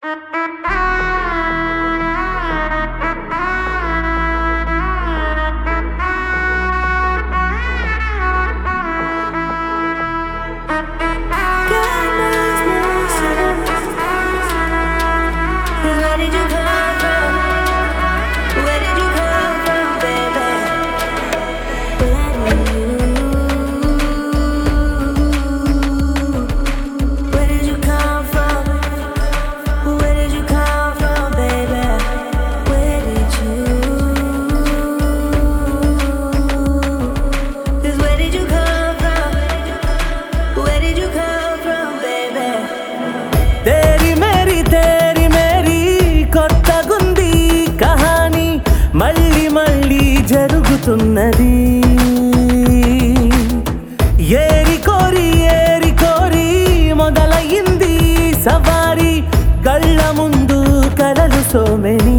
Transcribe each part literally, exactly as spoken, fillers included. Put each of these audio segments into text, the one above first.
మళ్ళీ మళ్ళీ జరుగుతున్నది ఏరి కోరి ఏరి కోరి మొదలయ్యింది సవారి కళ్ళ ముందు కలలు సోమెని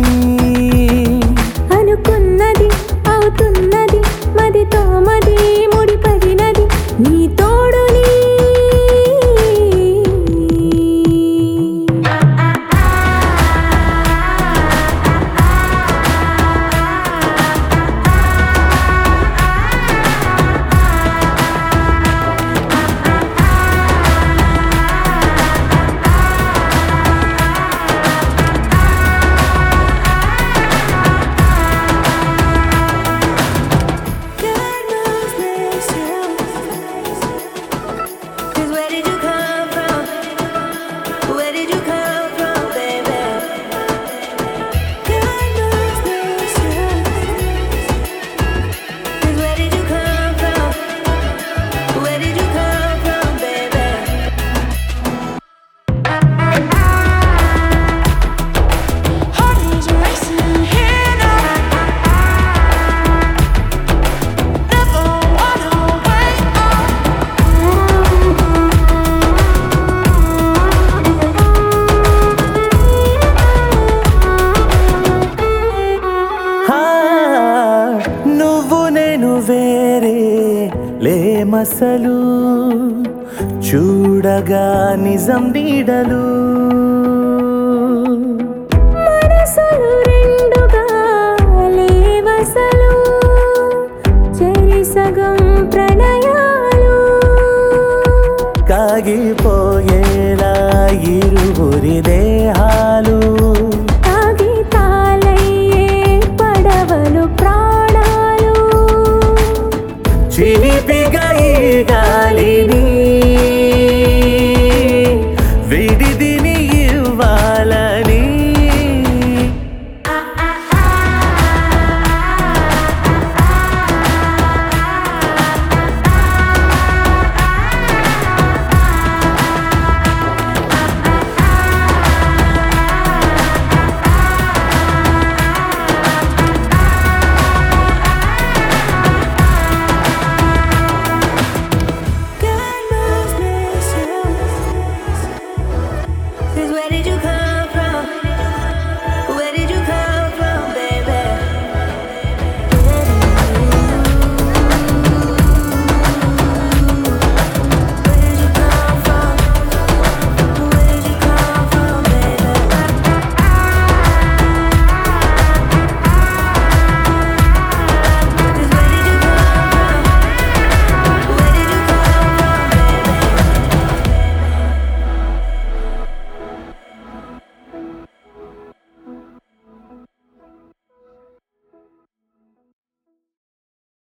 అనుకున్నది అవుతున్నది మదితో మది ముడిపడినది నీ తోడుని వేరే లేమసలు చూడగా నిజం నీడలు మనసులు రెండుగా లేవసలు చెరి సగం ప్రణయాలు కాగిపోయేలా ఇరువురి దేహాలు కాగితాలయ్యే పడవలు చిలిపిగా ఈ గాలిని విడిదిని ఇవ్వాలని Where did you come?